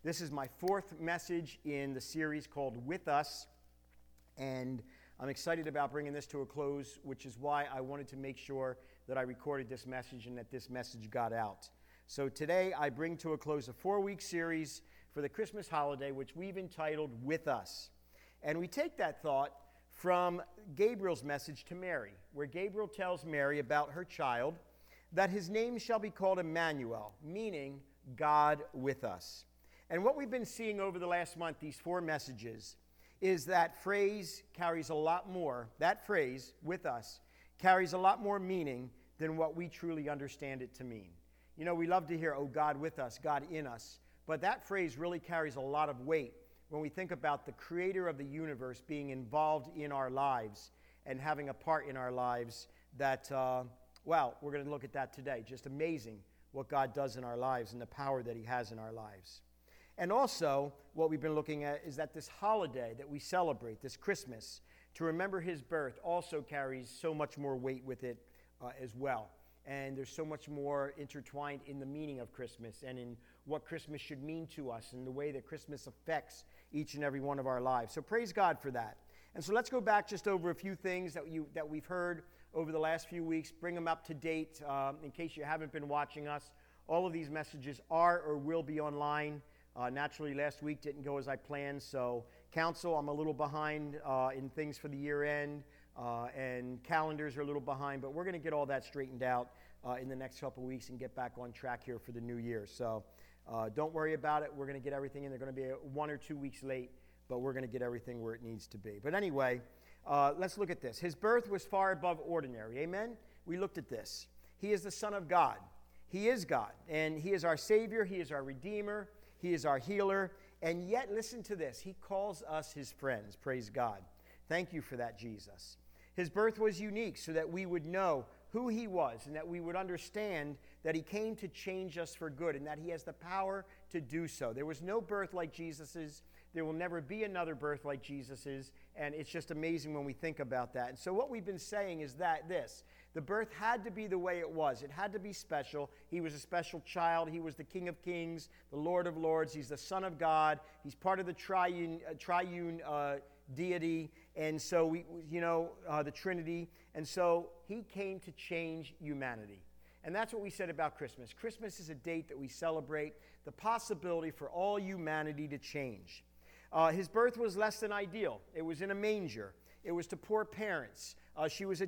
This is my fourth message in the series called With Us, and I'm excited about bringing this to a close, which is why I wanted to make sure that I recorded this message and that this message got out. So today I bring to a close a 4-week series for the Christmas holiday, which we've entitled With Us. And we take that thought from Gabriel's message to Mary, where Gabriel tells Mary about her child, that his name shall be called Emmanuel, meaning God with us. And what we've been seeing over the last month, these 4 messages, is that phrase carries a lot more, that phrase, with us, carries a lot more meaning than what we truly understand it to mean. You know, we love to hear, oh, God with us, God in us, but that phrase really carries a lot of weight when we think about the creator of the universe being involved in our lives and having a part in our lives that, we're going to look at that today. Just amazing what God does in our lives and the power that he has in our lives. And also, what we've been looking at is that this holiday that we celebrate, this Christmas, to remember his birth also carries so much more weight with it as well. And there's so much more intertwined in the meaning of Christmas and in what Christmas should mean to us and the way that Christmas affects each and every one of our lives. So praise God for that. And so let's go back just over a few things that we've heard over the last few weeks, bring them up to date in case you haven't been watching us. All of these messages are or will be online. Naturally, last week didn't go as I planned, so council, I'm a little behind in things for the year end, and calendars are a little behind, but we're going to get all that straightened out in the next couple of weeks and get back on track here for the new year. So don't worry about it. We're going to get everything in. They're going to be 1 or 2 weeks late, but we're going to get everything where it needs to be. But anyway, let's look at this. His birth was far above ordinary. Amen? We looked at this. He is the Son of God. He is God, and he is our Savior. He is our Redeemer. He is our healer, and yet, listen to this, he calls us his friends. Praise God. Thank you for that, Jesus. His birth was unique so that we would know who he was and that we would understand that he came to change us for good and that he has the power to do so. There was no birth like Jesus's. There will never be another birth like Jesus's, and it's just amazing when we think about that. And so what we've been saying is that the birth had to be the way it was. It had to be special. He was a special child. He was the King of Kings, the Lord of Lords. He's the Son of God. He's part of the triune deity, and so the Trinity. And so he came to change humanity. And that's what we said about Christmas. Christmas is a date that we celebrate the possibility for all humanity to change. His birth was less than ideal. It was in a manger. It was to poor parents. She was a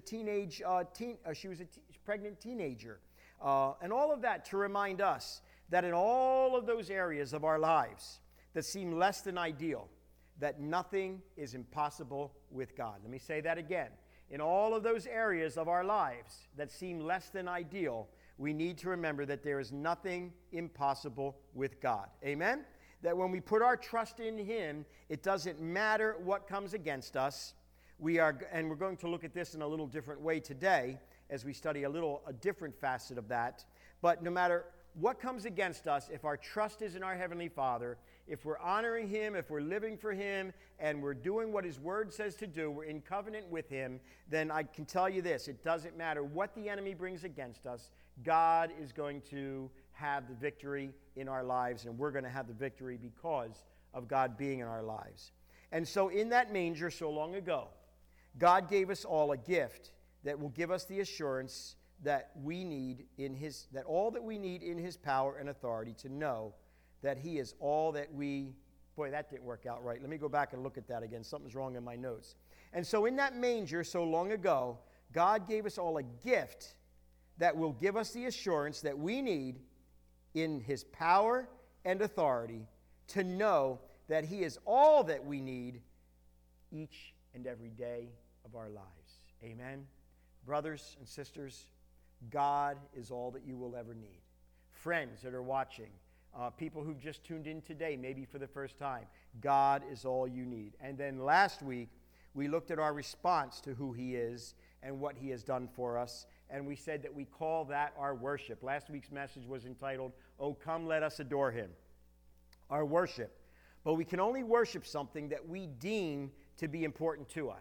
pregnant teenager. And all of that to remind us that in all of those areas of our lives that seem less than ideal, that nothing is impossible with God. Let me say that again. In all of those areas of our lives that seem less than ideal, we need to remember that there is nothing impossible with God. Amen? That when we put our trust in him, it doesn't matter what comes against us. We're going to look at this in a little different way today as we study a different facet of that. But no matter what comes against us, if our trust is in our Heavenly Father, if we're honoring him, if we're living for him, and we're doing what his word says to do, we're in covenant with him, then I can tell you this, it doesn't matter what the enemy brings against us, God is going to have the victory in our lives, and we're going to have the victory because of God being in our lives. And so in that manger so long ago, God gave us all a gift that will give us the assurance that we need that all that we need in his power and authority to know that he is all that we... Boy, that didn't work out right. Let me go back and look at that again. Something's wrong in my notes. And so in that manger so long ago, God gave us all a gift that will give us the assurance that we need in his power and authority to know that he is all that we need each and every day of our lives. Amen? Brothers and sisters, God is all that you will ever need. Friends that are watching, people who've just tuned in today, maybe for the first time, God is all you need. And then last week, we looked at our response to who he is and what he has done for us, and we said that we call that our worship. Last week's message was entitled, "Oh, Come Let Us Adore Him." Our worship. But we can only worship something that we deem to be important to us,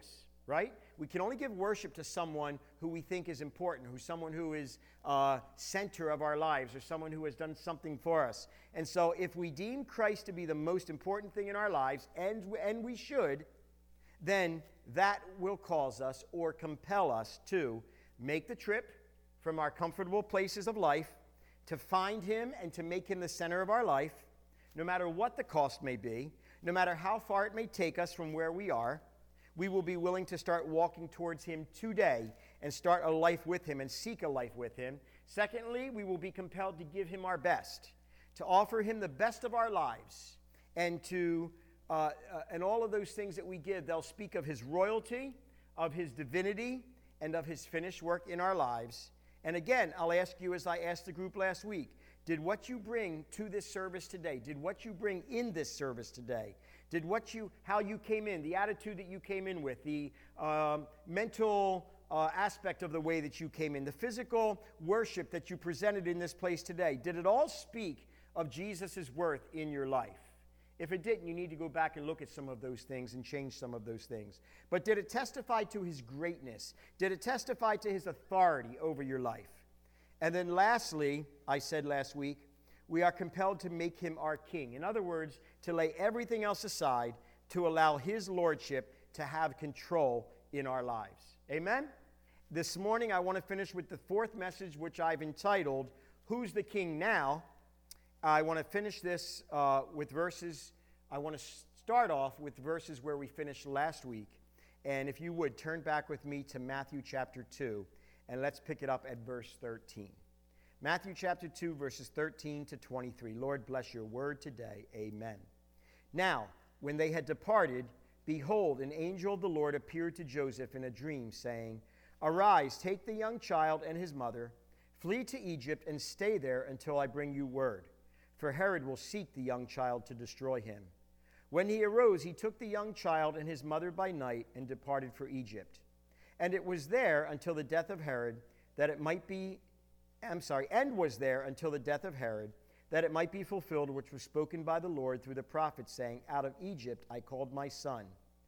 right? We can only give worship to someone who we think is important, who's someone who is center of our lives, or someone who has done something for us. And so if we deem Christ to be the most important thing in our lives, and we should, then that will cause us or compel us to make the trip from our comfortable places of life to find him and to make him the center of our life, no matter what the cost may be, no matter how far it may take us from where we are. We will be willing to start walking towards him today and start a life with him and seek a life with him. Secondly, we will be compelled to give him our best, to offer him the best of our lives, and and all of those things that we give, they'll speak of his royalty, of his divinity, and of his finished work in our lives. And again, I'll ask you, as I asked the group last week, did what you bring to this service today, did what you bring in this service today, did how you came in, the attitude that you came in with, the mental aspect of the way that you came in, the physical worship that you presented in this place today, did it all speak of Jesus' worth in your life? If it didn't, you need to go back and look at some of those things and change some of those things. But did it testify to his greatness? Did it testify to his authority over your life? And then lastly, I said last week, we are compelled to make him our king. In other words, to lay everything else aside to allow his lordship to have control in our lives. Amen? This morning, I want to finish with the fourth message, which I've entitled, Who's the King Now? I want to finish this with verses. I want to start off with verses where we finished last week. And if you would, turn back with me to Matthew chapter 2, and let's pick it up at verse 13. Matthew chapter 2, verses 13 to 23. Lord, bless your word today. Amen. Now, when they had departed, behold, an angel of the Lord appeared to Joseph in a dream, saying, Arise, take the young child and his mother, flee to Egypt, and stay there until I bring you word. For Herod will seek the young child to destroy him. When he arose, he took the young child and his mother by night and departed for Egypt. And it was there until the death of Herod was there until the death of Herod, that it might be fulfilled which was spoken by the Lord through the prophet, saying, Out of Egypt I called my son.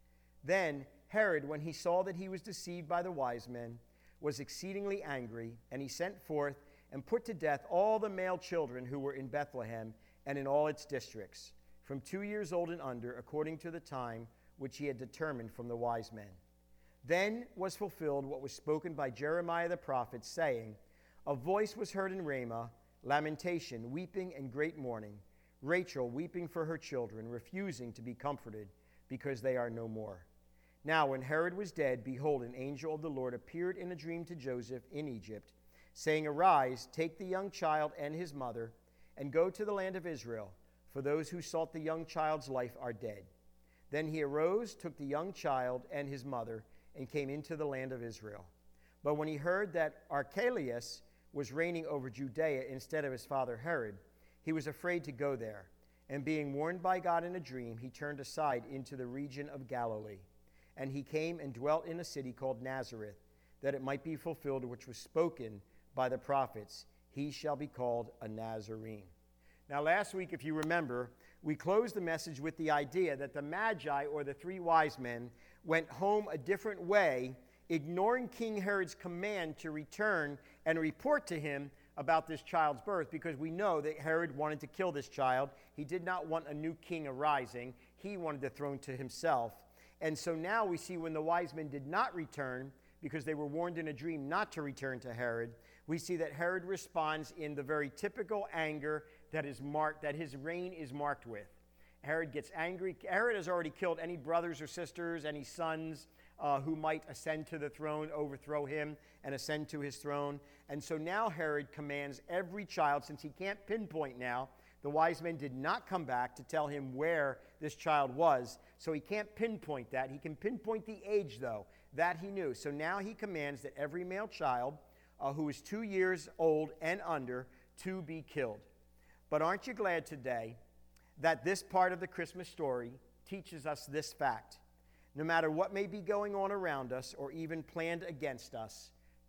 Then Herod, when he saw that he was deceived by the wise men, was exceedingly angry, and he sent forth and put to death all the male children who were in Bethlehem and in all its districts, from 2 years old and under, according to the time which he had determined from the wise men. Then was fulfilled what was spoken by Jeremiah the prophet, saying, A voice was heard in Ramah, lamentation, weeping, and great mourning, Rachel weeping for her children, refusing to be comforted, because they are no more. Now when Herod was dead, behold, an angel of the Lord appeared in a dream to Joseph in Egypt, saying, Arise, take the young child and his mother, and go to the land of Israel, for those who sought the young child's life are dead. Then he arose, took the young child and his mother, and came into the land of Israel. But when he heard that Archelaus was reigning over Judea instead of his father Herod, he was afraid to go there. And being warned by God in a dream, he turned aside into the region of Galilee. And he came and dwelt in a city called Nazareth, that it might be fulfilled which was spoken by the prophets, He shall be called a Nazarene. Now last week, if you remember, we closed the message with the idea that the Magi, or the three wise men, went home a different way, ignoring King Herod's command to return and report to him about this child's birth, because we know that Herod wanted to kill this child. He did not want a new king arising. He wanted the throne to himself. And so now we see when the wise men did not return, because they were warned in a dream not to return to Herod, we see that Herod responds in the very typical anger that his reign is marked with. Herod gets angry. Herod has already killed any brothers or sisters, any sons who might ascend to the throne, overthrow him, and ascend to his throne. And so now Herod commands every child, since he can't pinpoint now, the wise men did not come back to tell him where this child was, so he can't pinpoint that. He can pinpoint the age, though. That he knew. So now he commands that every male child who is 2 years old and under to be killed. But aren't you glad today that this part of the Christmas story teaches us this fact? No matter what may be going on around us or even planned against us,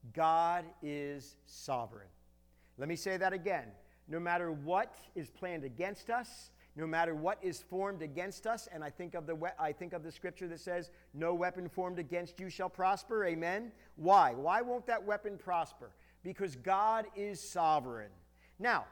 God is sovereign. Let me say that again. No matter what is planned against us, no matter what is formed against us. And I think of the scripture that says, no weapon formed against you shall prosper. Amen. Why? Why won't that weapon prosper? Because God is sovereign. Now,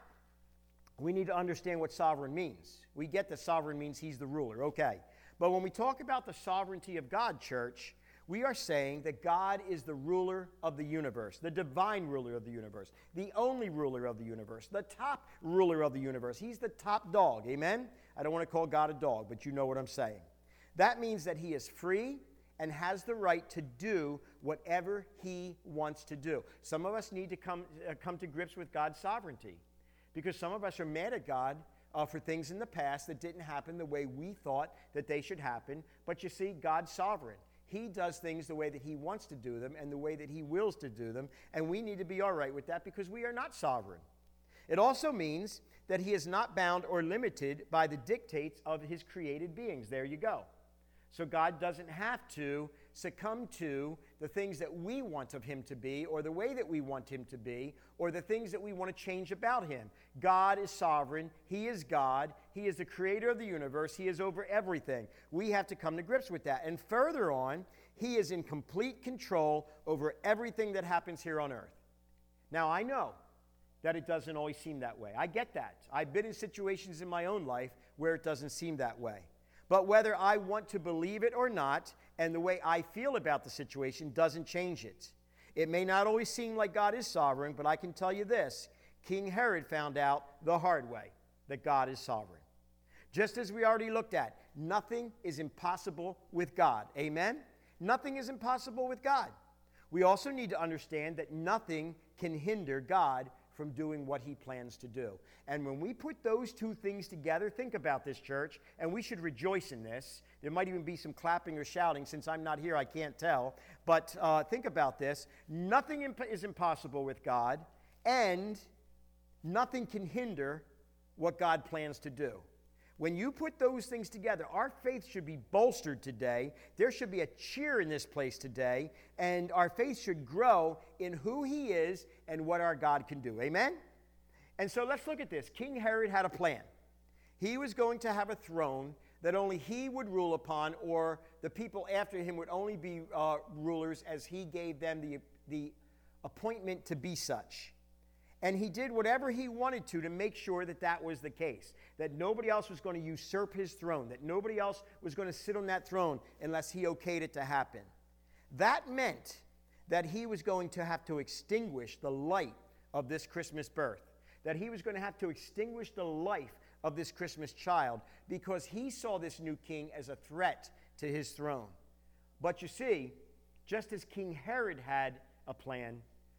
we need to understand what sovereign means. We get that sovereign means he's the ruler. Okay. But when we talk about the sovereignty of God, church, we are saying that God is the ruler of the universe, the divine ruler of the universe, the only ruler of the universe, the top ruler of the universe. He's the top dog, amen? I don't want to call God a dog, but you know what I'm saying. That means that he is free and has the right to do whatever he wants to do. Some of us need to come to grips with God's sovereignty because some of us are mad at God for things in the past that didn't happen the way we thought that they should happen. But you see, God's sovereign. He does things the way that he wants to do them and the way that he wills to do them, and we need to be all right with that because we are not sovereign. It also means that he is not bound or limited by the dictates of his created beings. There you go. So God doesn't have to succumb to the things that we want of him to be or the way that we want him to be or the things that we want to change about him. God is sovereign. He is God. He is the creator of the universe. He is over everything. We have to come to grips with that. And further on, he is in complete control over everything that happens here on earth. Now, I know that it doesn't always seem that way. I get that. I've been in situations in my own life where it doesn't seem that way. But whether I want to believe it or not, and the way I feel about the situation doesn't change it. It may not always seem like God is sovereign, but I can tell you this. King Herod found out the hard way that God is sovereign. Just as we already looked at, nothing is impossible with God. Amen? Nothing is impossible with God. We also need to understand that nothing can hinder God from doing what he plans to do. And when we put those two things together, think about this, church, and we should rejoice in this. There might even be some clapping or shouting. Since I'm not here, I can't tell. But think about this. Nothing is impossible with God, and nothing can hinder what God plans to do. When you put those things together, our faith should be bolstered today. There should be a cheer in this place today, and our faith should grow in who he is and what our God can do. Amen? And so let's look at this. King Herod had a plan. He was going to have a throne that only he would rule upon, or the people after him would only be rulers as he gave them the appointment to be such. And he did whatever he wanted to make sure that that was the case, that nobody else was going to usurp his throne, that nobody else was going to sit on that throne unless he okayed it to happen. That meant that he was going to have to extinguish the light of this Christmas birth, that he was going to have to extinguish the life of this Christmas child because he saw this new king as a threat to his throne. But you see, just as King Herod had a plan,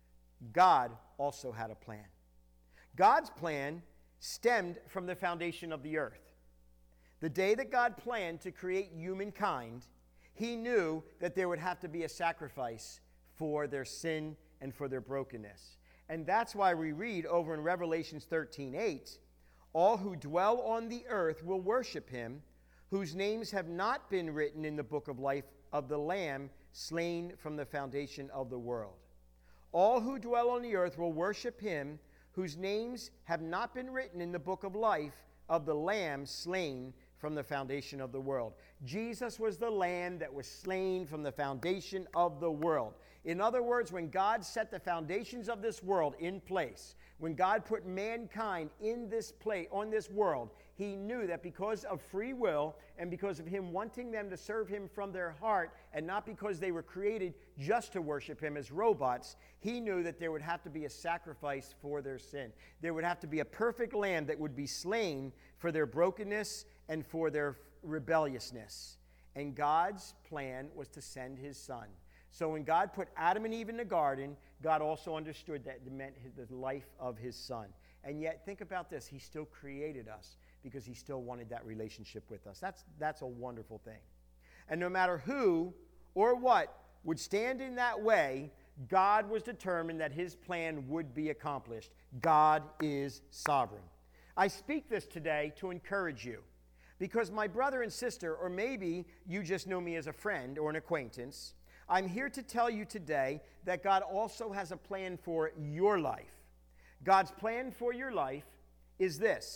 God also had a plan. God's plan stemmed from the foundation of the earth. The day that God planned to create humankind, he knew that there would have to be a sacrifice for their sin and for their brokenness. And that's why we read over in Revelation 13:8, all who dwell on the earth will worship him, whose names have not been written in the book of life of the Lamb slain from the foundation of the world. All who dwell on the earth will worship him, whose names have not been written in the book of life of the Lamb slain from the foundation of the world. Jesus was the Lamb that was slain from the foundation of the world. In other words, when God set the foundations of this world in place, when God put mankind in this place, on this world, he knew that because of free will and because of him wanting them to serve him from their heart and not because they were created just to worship him as robots, he knew that there would have to be a sacrifice for their sin. There would have to be a perfect lamb that would be slain for their brokenness and for their rebelliousness. And God's plan was to send his son. So when God put Adam and Eve in the garden, God also understood that it meant the life of his son. And yet, think about this. He still created us because he still wanted that relationship with us. That's a wonderful thing. And no matter who or what would stand in that way, God was determined that his plan would be accomplished. God is sovereign. I speak this today to encourage you because my brother and sister, or maybe you just know me as a friend or an acquaintance, I'm here to tell you today that God also has a plan for your life. God's plan for your life is this.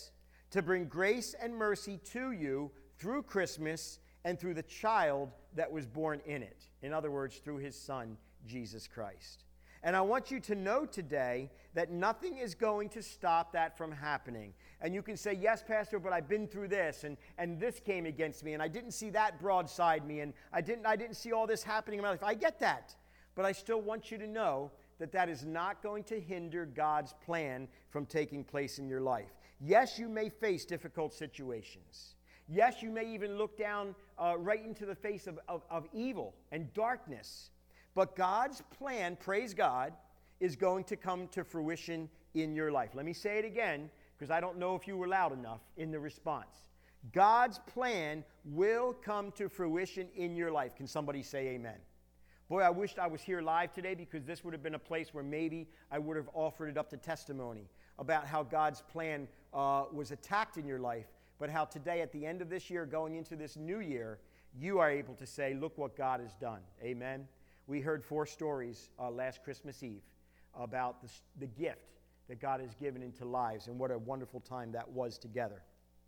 to bring grace and mercy to you through Christmas and through the child that was born in it. In other words, through his son, Jesus Christ. And I want you to know today that nothing is going to stop that from happening. And you can say, yes, Pastor, but I've been through this, and this came against me, and I didn't see that broadside me, and I didn't see all this happening in my life. I get that. But I still want you to know that that is not going to hinder God's plan from taking place in your life. Yes, you may face difficult situations. Yes, you may even look down right into the face of evil and darkness. But God's plan, praise God, is going to come to fruition in your life. Let me say it again, because I don't know if you were loud enough in the response. God's plan will come to fruition in your life. Can somebody say amen? Boy, I wished I was here live today, because this would have been a place where maybe I would have offered it up to testimony about how God's plan was attacked in your life, but how today at the end of this year, going into this new year, you are able to say, look what God has done. Amen? We heard 4 stories last Christmas Eve about the gift that God has given into lives, and what a wonderful time that was together.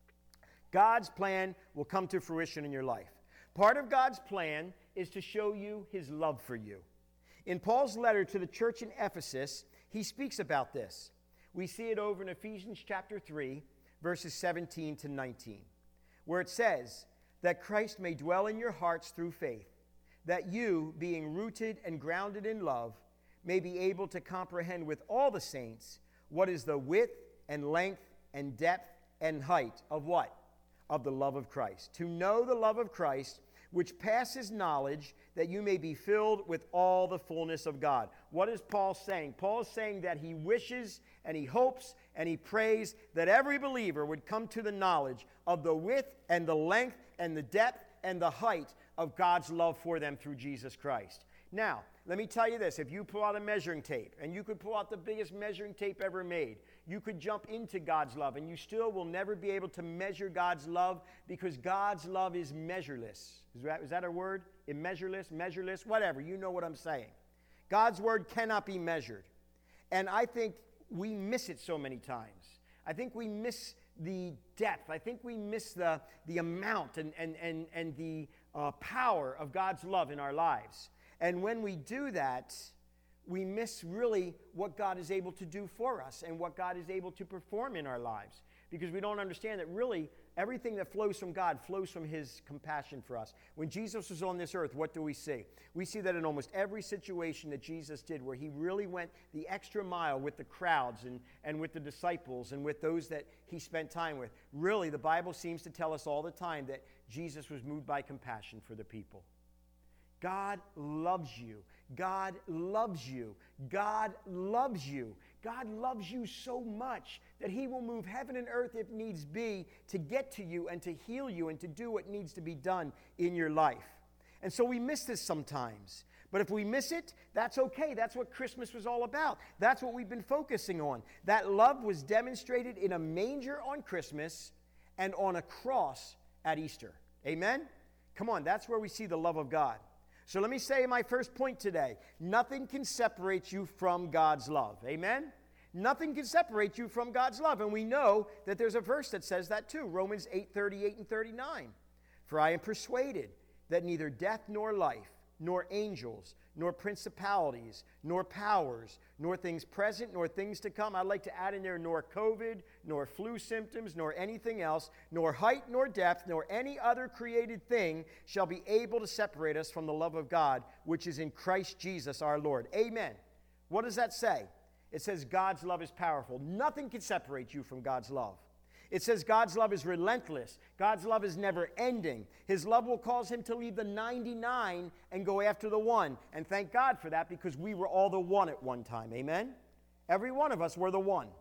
God's plan will come to fruition in your life. Part of God's plan is to show you his love for you. In Paul's letter to the church in Ephesus, he speaks about this. We see it over in Ephesians chapter 3, verses 17 to 19, where it says that Christ may dwell in your hearts through faith, that you, being rooted and grounded in love, may be able to comprehend with all the saints what is the width and length and depth and height of what? Of the love of Christ. To know the love of Christ, which passes knowledge, that you may be filled with all the fullness of God. What is Paul saying? Paul is saying that he wishes and he hopes and he prays that every believer would come to the knowledge of the width and the length and the depth and the height of God's love for them through Jesus Christ. Now, let me tell you this. If you pull out a measuring tape, and you could pull out the biggest measuring tape ever made, you could jump into God's love, and you still will never be able to measure God's love, because God's love is measureless. Is that a word? Immeasureless, measureless, whatever. You know what I'm saying. God's word cannot be measured. And I think we miss it so many times. I think we miss the depth. I think we miss the amount and the power of God's love in our lives. And when we do that, we miss really what God is able to do for us and what God is able to perform in our lives, because we don't understand that really everything that flows from God flows from his compassion for us. When Jesus was on this earth, what do we see? We see that in almost every situation that Jesus did, where he really went the extra mile with the crowds and with the disciples and with those that he spent time with. Really, the Bible seems to tell us all the time that Jesus was moved by compassion for the people. God loves you. God loves you. God loves you. God loves you so much that he will move heaven and earth if needs be to get to you and to heal you and to do what needs to be done in your life. And so we miss this sometimes. But if we miss it, that's okay. That's what Christmas was all about. That's what we've been focusing on. That love was demonstrated in a manger on Christmas and on a cross at Easter. Amen? Come on, that's where we see the love of God. So let me say my first point today. Nothing can separate you from God's love. Amen? Nothing can separate you from God's love. And we know that there's a verse that says that too. Romans 8:38 and 39. For I am persuaded that neither death nor life, nor angels, nor principalities, nor powers, nor things present, nor things to come. I'd like to add in there, nor COVID, nor flu symptoms, nor anything else, nor height, nor depth, nor any other created thing shall be able to separate us from the love of God, which is in Christ Jesus our Lord. Amen. What does that say? It says God's love is powerful. Nothing can separate you from God's love. It says God's love is relentless. God's love is never ending. His love will cause him to leave the 99 and go after the one. And thank God for that, because we were all the one at one time. Amen? Every one of us were the one.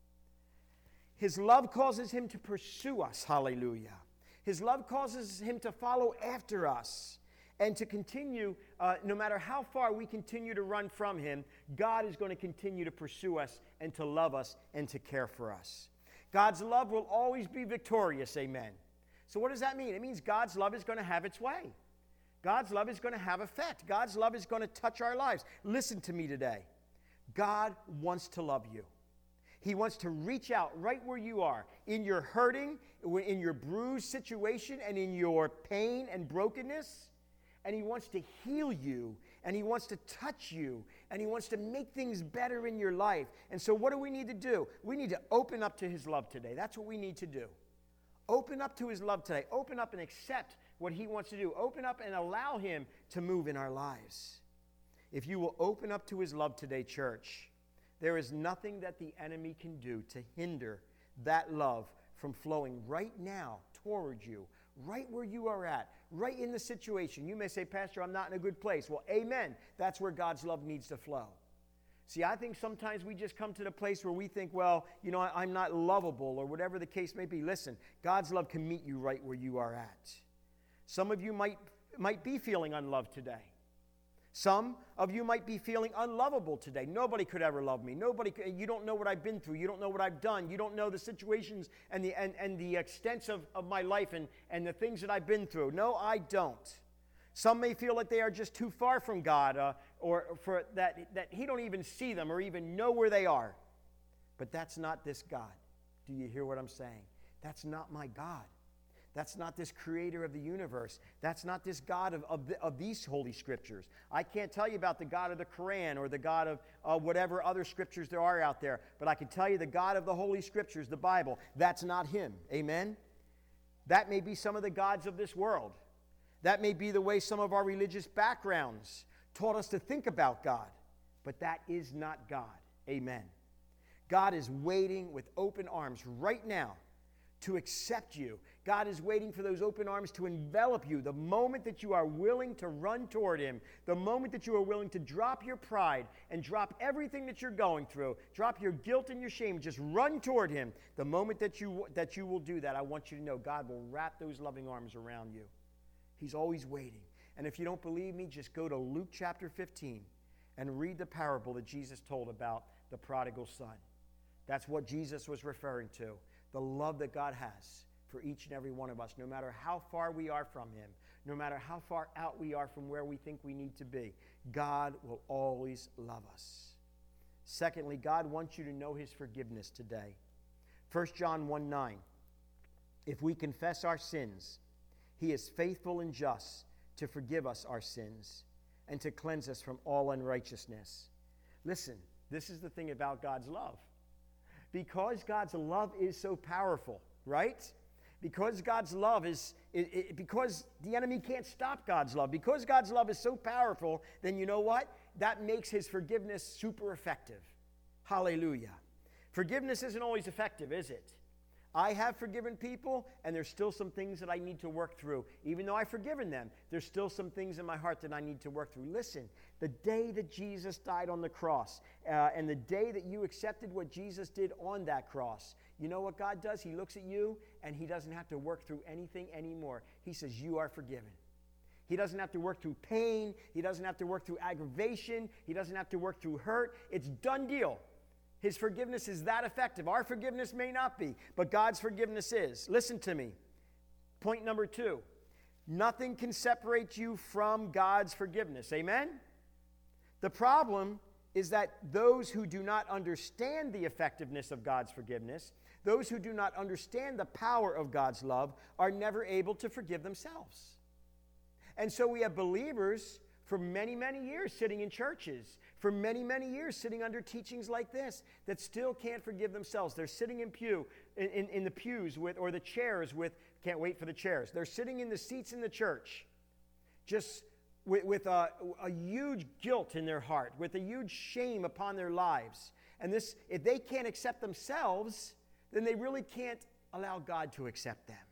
His love causes him to pursue us. Hallelujah. His love causes him to follow after us and to continue, no matter how far we continue to run from him, God is going to continue to pursue us and to love us and to care for us. God's love will always be victorious, amen. So what does that mean? It means God's love is going to have its way. God's love is going to have effect. God's love is going to touch our lives. Listen to me today. God wants to love you. He wants to reach out right where you are, in your hurting, in your bruised situation, and in your pain and brokenness. And He wants to heal you, and He wants to touch you, and He wants to make things better in your life. And so what do we need to do? We need to open up to His love today. That's what we need to do. Open up to His love today. Open up and accept what He wants to do. Open up and allow Him to move in our lives. If you will open up to His love today, church, there is nothing that the enemy can do to hinder that love from flowing right now toward you, right where you are at, right in the situation. You may say, Pastor, I'm not in a good place. Well, amen. That's where God's love needs to flow. See, I think sometimes we just come to the place where we think, well, you know, I'm not lovable or whatever the case may be. Listen, God's love can meet you right where you are at. Some of you might be feeling unloved today. Some of you might be feeling unlovable today. Nobody could ever love me. You don't know what I've been through. You don't know what I've done. You don't know the situations and the extents of my life and the things that I've been through. No, I don't. Some may feel like they are just too far from God or for that He don't even see them or even know where they are. But that's not this God. Do you hear what I'm saying? That's not my God. That's not this creator of the universe. That's not this God of these holy scriptures. I can't tell you about the God of the Quran or the God of whatever other scriptures there are out there, but I can tell you the God of the holy scriptures, the Bible, that's not Him. Amen? That may be some of the gods of this world. That may be the way some of our religious backgrounds taught us to think about God, but that is not God. Amen. God is waiting with open arms right now to accept you. God is waiting for those open arms to envelop you the moment that you are willing to run toward Him, the moment that you are willing to drop your pride and drop everything that you're going through, drop your guilt and your shame, just run toward Him. The moment that you will do that, I want you to know God will wrap those loving arms around you. He's always waiting. And if you don't believe me, just go to Luke chapter 15 and read the parable that Jesus told about the prodigal son. That's what Jesus was referring to. The love that God has for each and every one of us, no matter how far we are from Him, no matter how far out we are from where we think we need to be, God will always love us. Secondly, God wants you to know His forgiveness today. 1 John 1:9, if we confess our sins, He is faithful and just to forgive us our sins and to cleanse us from all unrighteousness. Listen, this is the thing about God's love. Because God's love is so powerful, right? Because God's love because the enemy can't stop God's love. Because God's love is so powerful, then you know what? That makes His forgiveness super effective. Hallelujah. Forgiveness isn't always effective, is it? I have forgiven people, and there's still some things that I need to work through. Even though I've forgiven them, there's still some things in my heart that I need to work through. Listen, the day that Jesus died on the cross, and the day that you accepted what Jesus did on that cross, you know what God does? He looks at you, and He doesn't have to work through anything anymore. He says, you are forgiven. He doesn't have to work through pain. He doesn't have to work through aggravation. He doesn't have to work through hurt. It's done deal. His forgiveness is that effective. Our forgiveness may not be, but God's forgiveness is. Listen to me. Point number 2. Nothing can separate you from God's forgiveness. Amen? The problem is that those who do not understand the effectiveness of God's forgiveness, those who do not understand the power of God's love, are never able to forgive themselves. And so we have believers for many, many years sitting in churches, for many, many years sitting under teachings like this that still can't forgive themselves. They're sitting in the pews or the chairs with, can't wait for the chairs. They're sitting in the seats in the church just with a huge guilt in their heart, with a huge shame upon their lives. And this, if they can't accept themselves, then they really can't allow God to accept them.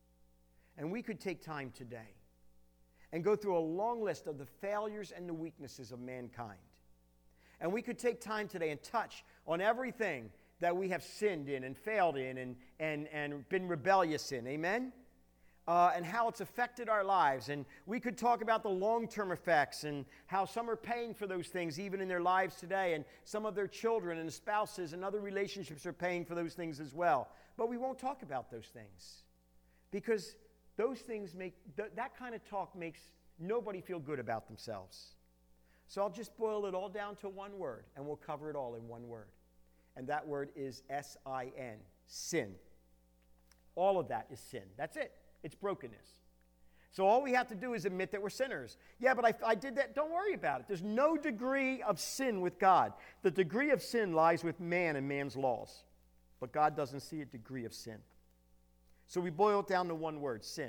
And we could take time today and go through a long list of the failures and the weaknesses of mankind. And we could take time today and touch on everything that we have sinned in and failed in and been rebellious in. Amen? And how it's affected our lives. And we could talk about the long-term effects and how some are paying for those things even in their lives today. And some of their children and spouses and other relationships are paying for those things as well. But we won't talk about those things because those things that kind of talk makes nobody feel good about themselves. So I'll just boil it all down to one word, and we'll cover it all in one word. and that word is S-I-N, sin. All of that is sin. That's it. It's brokenness. So all we have to do is admit that we're sinners. Yeah, but I did that. Don't worry about it. There's no degree of sin with God. The degree of sin lies with man and man's laws. But God doesn't see a degree of sin. So we boil it down to one word, sin.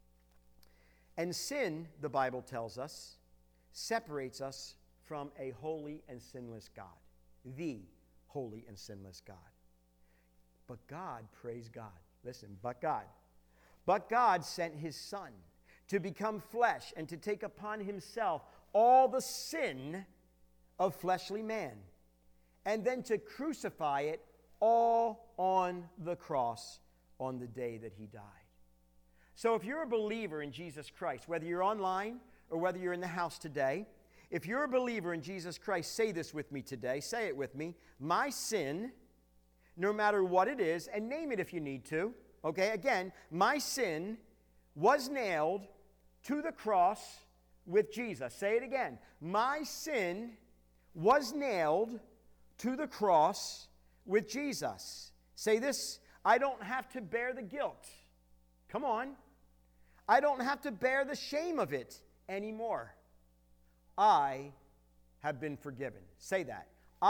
And sin, the Bible tells us, separates us from a holy and sinless God. The holy and sinless God. But God, praise God. Listen, but God sent his Son to become flesh and to take upon himself all the sin of fleshly man, and then to crucify it all on the cross on the day that he died. So if you're a believer in Jesus Christ, whether you're online or whether you're in the house today, if you're a believer in Jesus Christ, say this with me today. Say it with me. My sin, no matter what it is, and name it if you need to. Okay, again, my sin was nailed to the cross with Jesus. Say it again. My sin was nailed to the cross with Jesus. Say this. I don't have to bear the guilt. Come on. I don't have to bear the shame of it anymore. I have been forgiven. Say that.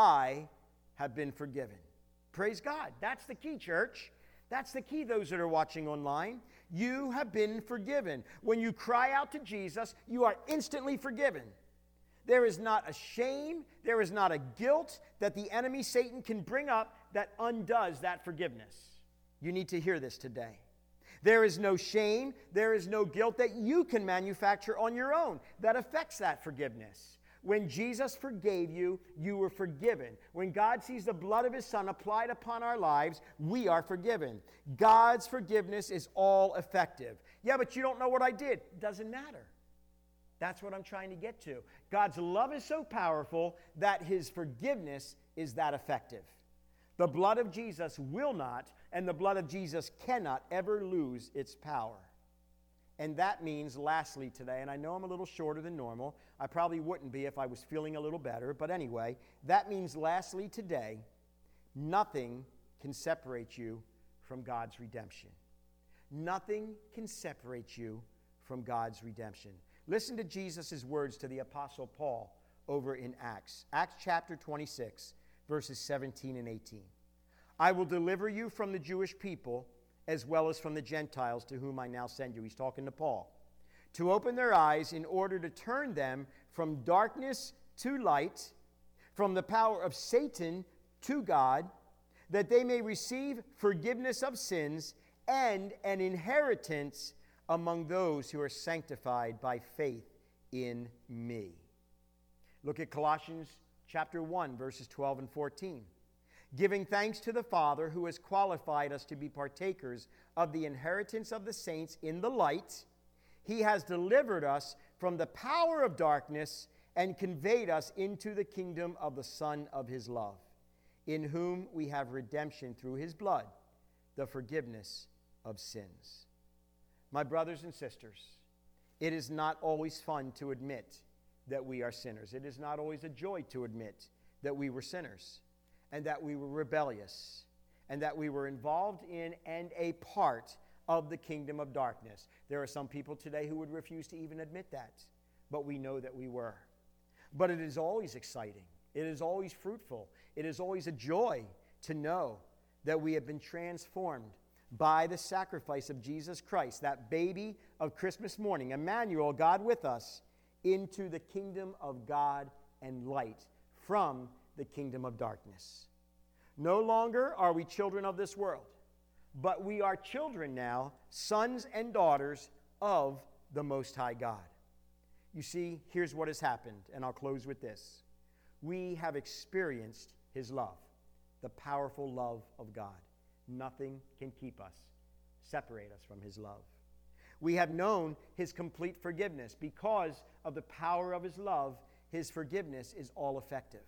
I have been forgiven. Praise God. That's the key, church. That's the key, those that are watching online. You have been forgiven. When you cry out to Jesus, you are instantly forgiven. There is not a shame, there is not a guilt that the enemy, Satan, can bring up that undoes that forgiveness. You need to hear this today. There is no shame, there is no guilt that you can manufacture on your own that affects that forgiveness. When Jesus forgave you, you were forgiven. When God sees the blood of his Son applied upon our lives, we are forgiven. God's forgiveness is all effective. Yeah, but you don't know what I did. Doesn't matter. That's what I'm trying to get to. God's love is so powerful that his forgiveness is that effective. The blood of Jesus will not, and the blood of Jesus cannot ever lose its power. And that means, lastly today, and I know I'm a little shorter than normal. I probably wouldn't be if I was feeling a little better. But anyway, that means, lastly today, nothing can separate you from God's redemption. Nothing can separate you from God's redemption. Listen to Jesus' words to the Apostle Paul over in Acts. Acts chapter 26, verses 17 and 18. I will deliver you from the Jewish people as well as from the Gentiles to whom I now send you. He's talking to Paul. To open their eyes in order to turn them from darkness to light, from the power of Satan to God, that they may receive forgiveness of sins and an inheritance among those who are sanctified by faith in me. Look at Colossians chapter 1, verses 12 and 14. Giving thanks to the Father who has qualified us to be partakers of the inheritance of the saints in the light, he has delivered us from the power of darkness and conveyed us into the kingdom of the Son of his love, in whom we have redemption through his blood, the forgiveness of sins. My brothers and sisters, it is not always fun to admit that we are sinners. It is not always a joy to admit that we were sinners, and that we were rebellious, and that we were involved in and a part of the kingdom of darkness. There are some people today who would refuse to even admit that, but we know that we were. But it is always exciting. It is always fruitful. It is always a joy to know that we have been transformed by the sacrifice of Jesus Christ, that baby of Christmas morning, Emmanuel, God with us, into the kingdom of God and light from the kingdom of darkness. No longer are we children of this world, but we are children now, sons and daughters of the Most High God. You see, here's what has happened, and I'll close with this. We have experienced his love, the powerful love of God. Nothing can keep us, separate us from his love. We have known his complete forgiveness. Because of the power of his love, his forgiveness is all effective.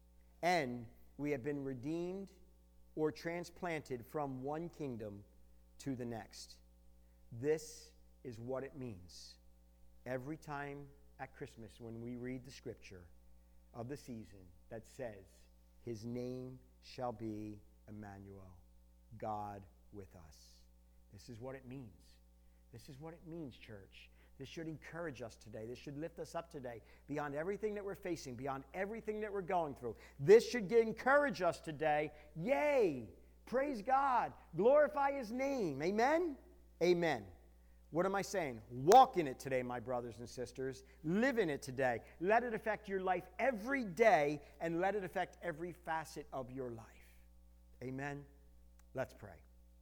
And we have been redeemed or transplanted from one kingdom to the next. This is what it means. Every time at Christmas when we read the scripture of the season that says, his name shall be Emmanuel, God with us. This is what it means. This is what it means, church. This should encourage us today. This should lift us up today beyond everything that we're facing, beyond everything that we're going through. This should encourage us today. Yay! Praise God. Glorify His name. Amen? Amen. What am I saying? Walk in it today, my brothers and sisters. Live in it today. Let it affect your life every day, and let it affect every facet of your life. Amen? Let's pray.